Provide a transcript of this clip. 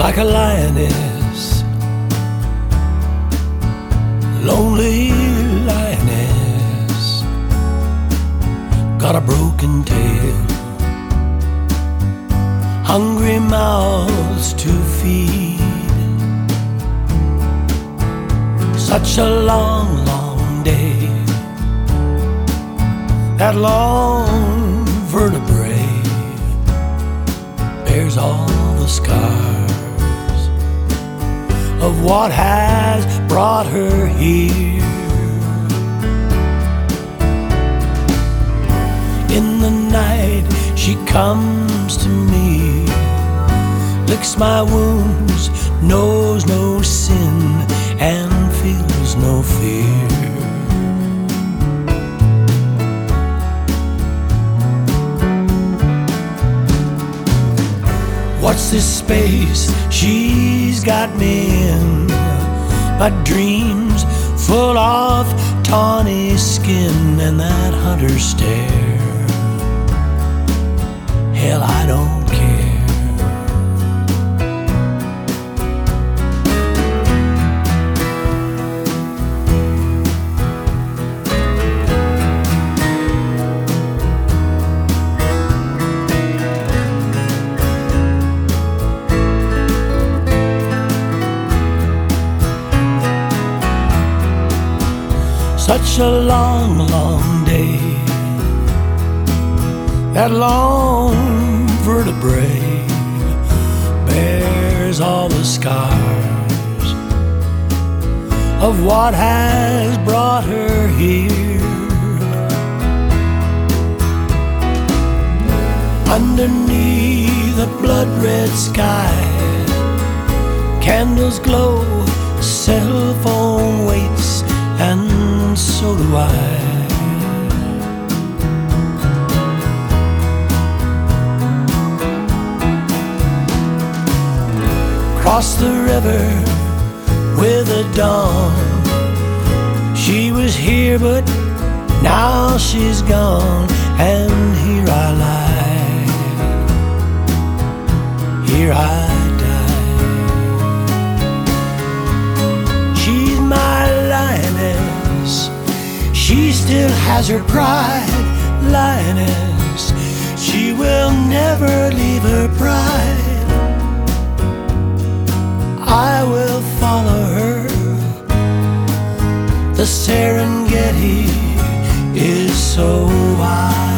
like a lioness, lonely lioness, got a broken tail, hungry mouths to feed. Such a long, long day, that long vertebrae bears all the scars of what has brought her here. In the night she comes to me, licks my wounds, knows no sin, and feels no fear. What's this space she's got me in? My dreams full of tawny skin and that hunter stare. Hell, I don't care. Such a long, long day, that long vertebrae bears all the scars of what has brought her here. Underneath a blood-red sky, candles glow, cell phone waits, and so do I. Cross the river with the dawn. She was here, but now she's gone, and here I lie, here I die. She's my lioness, she still has her pride. Lioness, she will never leave her pride. I will follow her. The Serengeti is so wide.